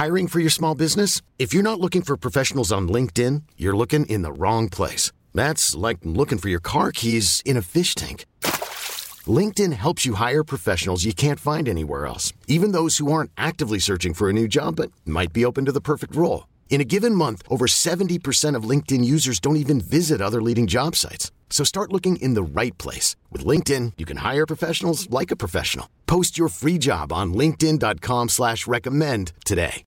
Hiring for your small business? If you're not looking for professionals on LinkedIn, you're looking in the wrong place. That's like looking for your car keys in a fish tank. LinkedIn helps you hire professionals you can't find anywhere else, even those who aren't actively searching for a new job but might be open to the perfect role. In a given month, over 70% of LinkedIn users don't even visit other leading job sites. So start looking in the right place. With LinkedIn, you can hire professionals like a professional. Post your free job on linkedin.com/recommend today.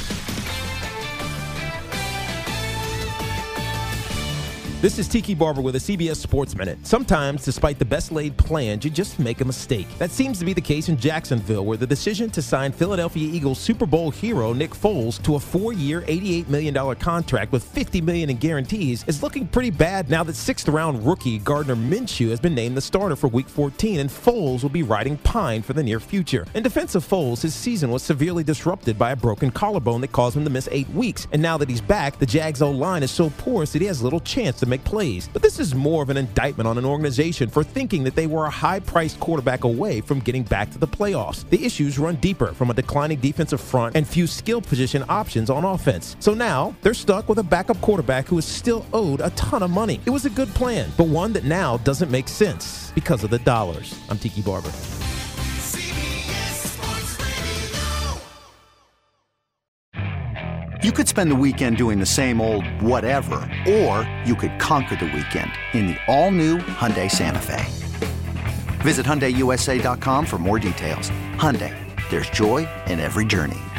This is Tiki Barber with a CBS Sports Minute. Sometimes, despite the best laid plans, you just make a mistake. That seems to be the case in Jacksonville, where the decision to sign Philadelphia Eagles Super Bowl hero Nick Foles to a 4-year, $88 million contract with $50 million in guarantees is looking pretty bad now that 6th-round rookie Gardner Minshew has been named the starter for Week 14, and Foles will be riding pine for the near future. In defense of Foles, his season was severely disrupted by a broken collarbone that caused him to miss 8 weeks, and now that he's back, the Jags' O-line is so porous that he has little chance to make plays. But this is more of an indictment on an organization for thinking that they were a high-priced quarterback away from getting back to the playoffs. The issues run deeper from a declining defensive front and few skill position options on offense. So now they're stuck with a backup quarterback who is still owed a ton of money. It was a good plan, but one that now doesn't make sense because of the dollars. I'm Tiki Barber. You could spend the weekend doing the same old whatever, or you could conquer the weekend in the all-new Hyundai Santa Fe. Visit HyundaiUSA.com for more details. Hyundai, there's joy in every journey.